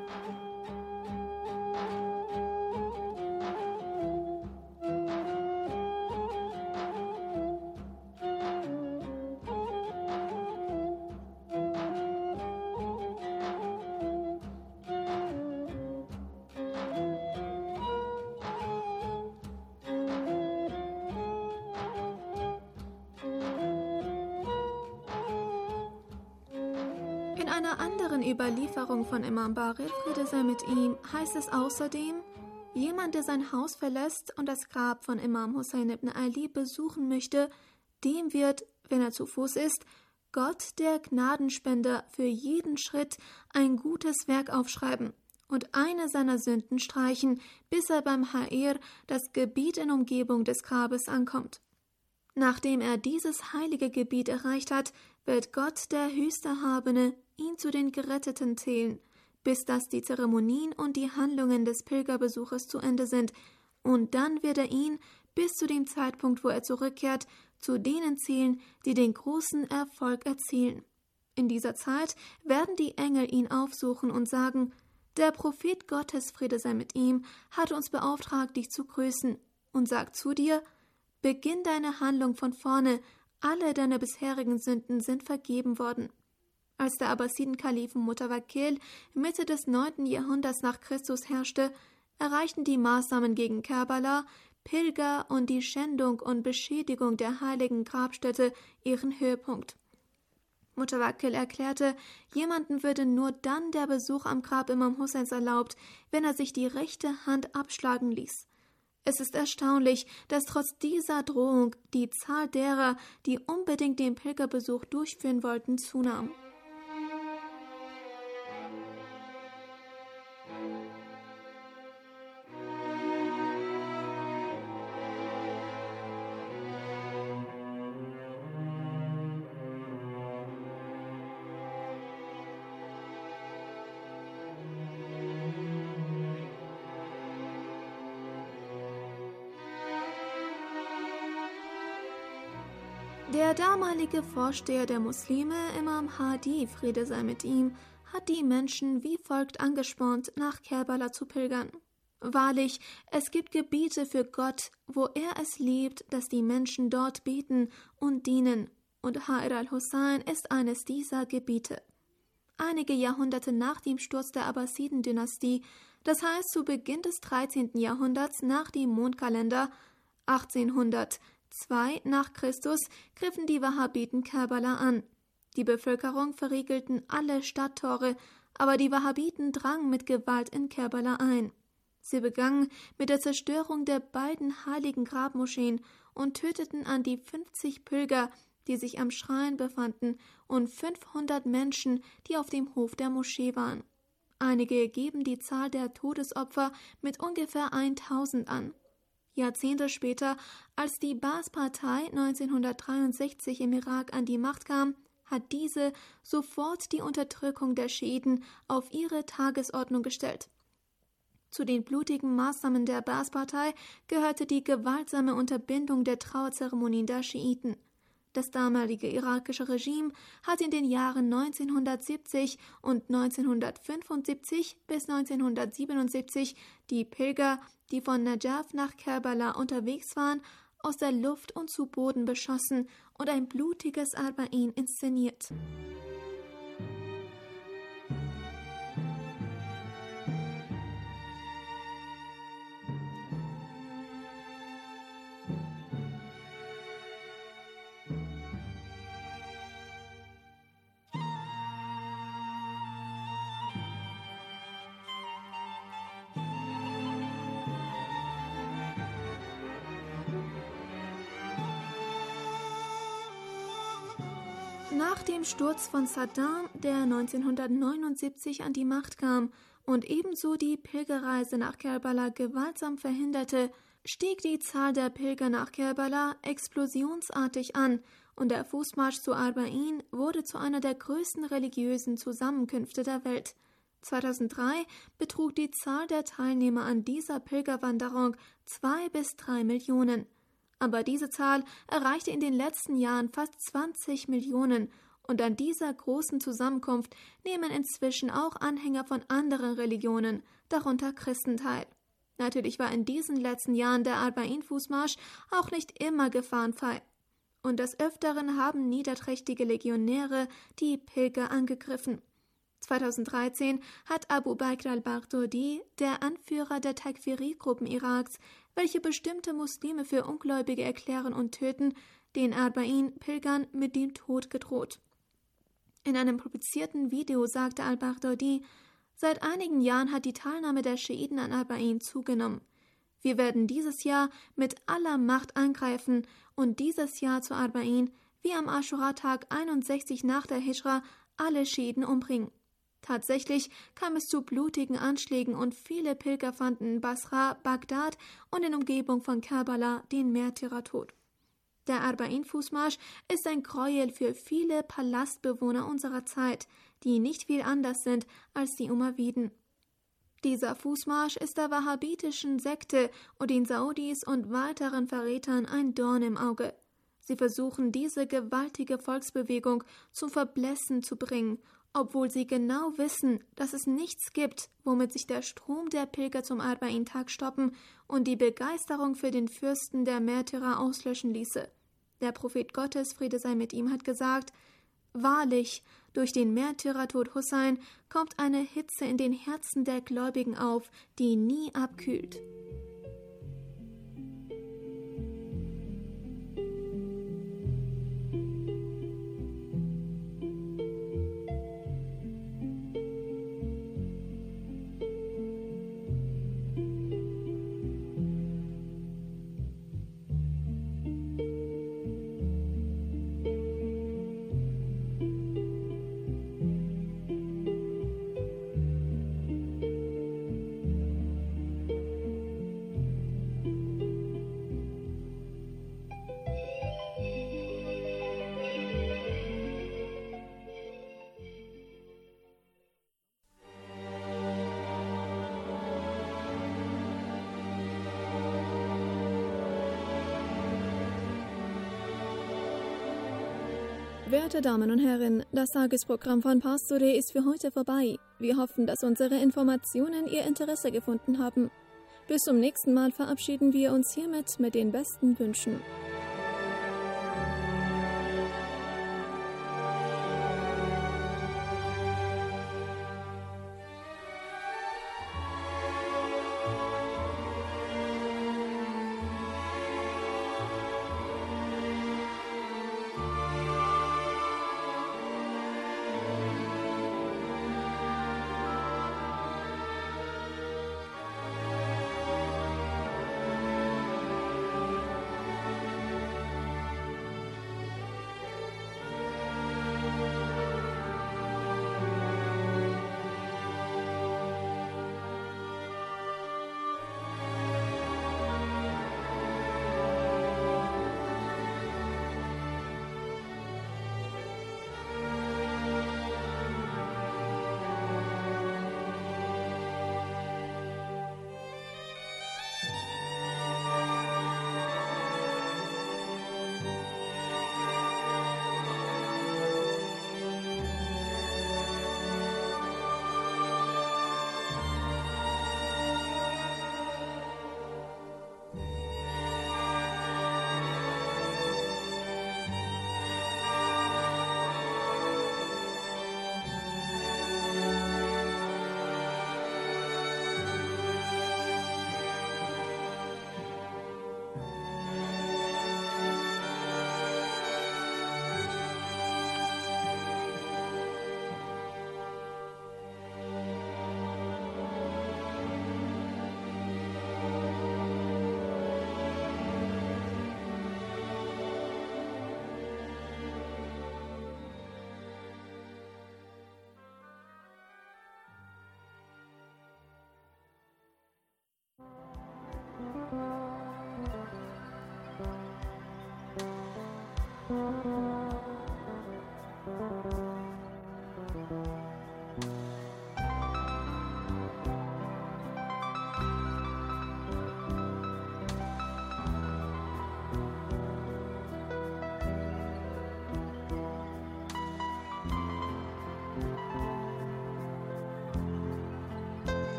In einer anderen Überlieferung von Imam Barir, Friede sei mit ihm, heißt es außerdem: Jemand, der sein Haus verlässt und das Grab von Imam Hussein ibn Ali besuchen möchte, dem wird, wenn er zu Fuß ist, Gott, der Gnadenspender, für jeden Schritt ein gutes Werk aufschreiben und eine seiner Sünden streichen, bis er beim Ha'ir, das Gebiet in Umgebung des Grabes, ankommt. Nachdem er dieses heilige Gebiet erreicht hat, wird Gott, der Höchsterhabene, ihn zu den Geretteten zählen, bis dass die Zeremonien und die Handlungen des Pilgerbesuches zu Ende sind, und dann wird er ihn, bis zu dem Zeitpunkt, wo er zurückkehrt, zu denen zählen, die den großen Erfolg erzielen. In dieser Zeit werden die Engel ihn aufsuchen und sagen: Der Prophet Gottes, Friede sei mit ihm, hat uns beauftragt, dich zu grüßen, und sagt zu dir: Beginn deine Handlung von vorne, alle deine bisherigen Sünden sind vergeben worden. Als der Abbasiden-Kalifen Mutawakkil Mitte des neunten Jahrhunderts nach Christus herrschte, erreichten die Maßnahmen gegen Kerbala, Pilger und die Schändung und Beschädigung der heiligen Grabstätte ihren Höhepunkt. Mutawakkil erklärte, jemanden würde nur dann der Besuch am Grab Imam Husseins erlaubt, wenn er sich die rechte Hand abschlagen ließ. Es ist erstaunlich, dass trotz dieser Drohung die Zahl derer, die unbedingt den Pilgerbesuch durchführen wollten, zunahm. Der damalige Vorsteher der Muslime, Imam Hadi, Friede sei mit ihm, hat die Menschen wie folgt angespornt, nach Kerbala zu pilgern. Wahrlich, es gibt Gebiete für Gott, wo er es liebt, dass die Menschen dort beten und dienen, und Ha'ir al-Hussein ist eines dieser Gebiete. Einige Jahrhunderte nach dem Sturz der Abbasiden-Dynastie, das heißt zu Beginn des dreizehnten Jahrhunderts nach dem Mondkalender, achtzehnhundertzwei nach Christus, griffen die Wahhabiten Kerbala an. Die Bevölkerung verriegelten alle Stadttore, aber die Wahhabiten drangen mit Gewalt in Kerbala ein. Sie begannen mit der Zerstörung der beiden heiligen Grabmoscheen und töteten an die fünfzig Pilger, die sich am Schrein befanden, und fünfhundert Menschen, die auf dem Hof der Moschee waren. Einige geben die Zahl der Todesopfer mit ungefähr tausend an. Jahrzehnte später, als die Baas-Partei neunzehnhundertdreiundsechzig im Irak an die Macht kam, hat diese sofort die Unterdrückung der Schiiten auf ihre Tagesordnung gestellt. Zu den blutigen Maßnahmen der Baas-Partei gehörte die gewaltsame Unterbindung der Trauerzeremonien der Schiiten. Das damalige irakische Regime hat in den Jahren neunzehnhundertsiebzig und neunzehnhundertfünfundsiebzig bis neunzehnhundertsiebenundsiebzig die Pilger, die von Najaf nach Kerbala unterwegs waren, aus der Luft und zu Boden beschossen und ein blutiges Arba'in inszeniert. Nach dem Sturz von Saddam, der neunzehnhundertneunundsiebzig an die Macht kam und ebenso die Pilgerreise nach Kerbala gewaltsam verhinderte, stieg die Zahl der Pilger nach Kerbala explosionsartig an und der Fußmarsch zu Arba'in wurde zu einer der größten religiösen Zusammenkünfte der Welt. zweitausenddrei betrug die Zahl der Teilnehmer an dieser Pilgerwanderung zwei bis drei Millionen. Aber diese Zahl erreichte in den letzten Jahren fast zwanzig Millionen und an dieser großen Zusammenkunft nehmen inzwischen auch Anhänger von anderen Religionen, darunter Christen, teil. Natürlich war in diesen letzten Jahren der Arba'in-Fußmarsch auch nicht immer gefahrenfrei. Und des Öfteren haben niederträchtige Legionäre die Pilger angegriffen. zweitausenddreizehn hat Abu Bakr al-Baghdadi, der Anführer der Takfiri-Gruppen Iraks, welche bestimmte Muslime für Ungläubige erklären und töten, den Arba'in-Pilgern mit dem Tod gedroht. In einem publizierten Video sagte al-Baghdadi, seit einigen Jahren hat die Teilnahme der Schiiten an Arba'in zugenommen. Wir werden dieses Jahr mit aller Macht angreifen und dieses Jahr zu Arba'in, wie am Aschura-Tag einundsechzig nach der Hijra, alle Schiiten umbringen. Tatsächlich kam es zu blutigen Anschlägen und viele Pilger fanden in Basra, Bagdad und in Umgebung von Kerbala den Märtyrertod. Der Arba'in-Fußmarsch ist ein Gräuel für viele Palastbewohner unserer Zeit, die nicht viel anders sind als die Umayyiden. Dieser Fußmarsch ist der wahhabitischen Sekte und den Saudis und weiteren Verrätern ein Dorn im Auge. Sie versuchen, diese gewaltige Volksbewegung zum Verblässen zu bringen, obwohl sie genau wissen, dass es nichts gibt, womit sich der Strom der Pilger zum Arba'in-Tag stoppen und die Begeisterung für den Fürsten der Märtyrer auslöschen ließe. Der Prophet Gottes, Friede sei mit ihm, hat gesagt, wahrlich, durch den Märtyrertod Hussein kommt eine Hitze in den Herzen der Gläubigen auf, die nie abkühlt. Werte Damen und Herren, das Tagesprogramm von Pastore ist für heute vorbei. Wir hoffen, dass unsere Informationen Ihr Interesse gefunden haben. Bis zum nächsten Mal verabschieden wir uns hiermit mit den besten Wünschen.